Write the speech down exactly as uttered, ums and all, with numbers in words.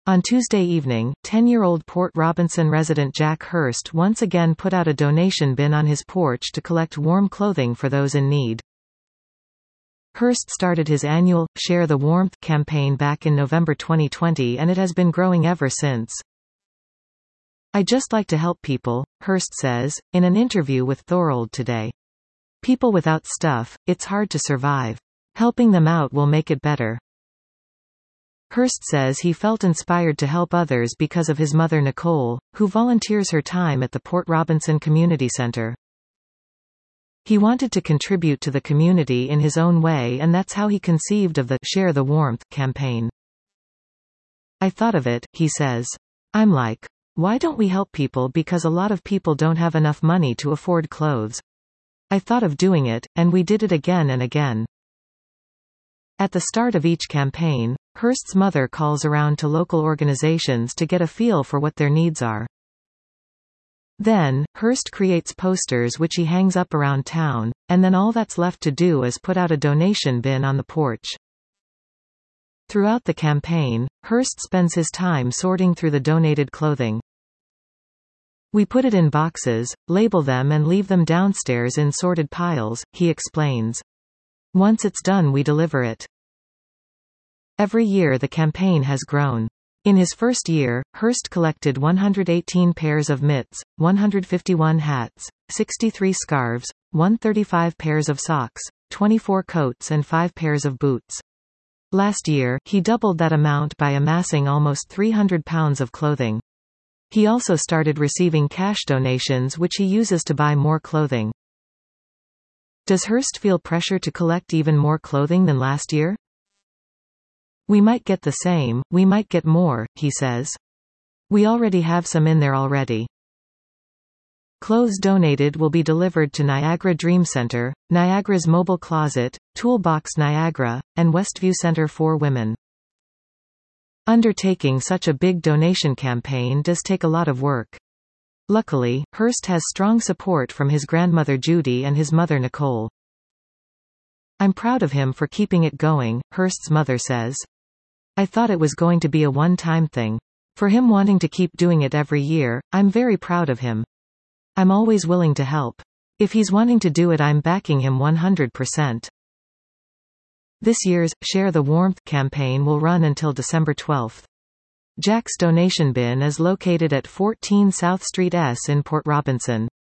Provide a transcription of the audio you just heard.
On Tuesday evening, ten-year-old Port Robinson resident Jack Hurst once again put out a donation bin on his porch to collect warm clothing for those in need. Hurst started his annual Share the Warmth campaign back in November twenty twenty, and it has been growing ever since. "I just like to help people," Hurst says, in an interview with Thorold Today. "People without stuff, it's hard to survive. Helping them out will make it better." Hurst says he felt inspired to help others because of his mother Nicole, who volunteers her time at the Port Robinson Community Center. He wanted to contribute to the community in his own way, and that's how he conceived of the Share the Warmth campaign. "I thought of it," he says. "I'm like, why don't we help people, because a lot of people don't have enough money to afford clothes. I thought of doing it, and we did it again and again." At the start of each campaign, Hurst's mother calls around to local organizations to get a feel for what their needs are. Then, Hurst creates posters which he hangs up around town, and then all that's left to do is put out a donation bin on the porch. Throughout the campaign, Hurst spends his time sorting through the donated clothing. "We put it in boxes, label them and leave them downstairs in sorted piles," he explains. "Once it's done, we deliver it." Every year the campaign has grown. In his first year, Hurst collected one hundred eighteen pairs of mitts, one hundred fifty-one hats, sixty-three scarves, one hundred thirty-five pairs of socks, twenty-four coats and five pairs of boots. Last year, he doubled that amount by amassing almost three hundred pounds of clothing. He also started receiving cash donations which he uses to buy more clothing. Does Hurst feel pressure to collect even more clothing than last year? "We might get the same, we might get more," he says. "We already have some in there already." Clothes donated will be delivered to Niagara Dream Center, Niagara's Mobile Closet, Toolbox Niagara, and Westview Center for Women. Undertaking such a big donation campaign does take a lot of work. Luckily, Hurst has strong support from his grandmother Judy and his mother Nicole. "I'm proud of him for keeping it going," Hurst's mother says. "I thought it was going to be a one-time thing. For him wanting to keep doing it every year, I'm very proud of him. I'm always willing to help. If he's wanting to do it, I'm backing him one hundred percent. This year's Share the Warmth campaign will run until December twelfth. Jack's donation bin is located at fourteen South Street S in Port Robinson.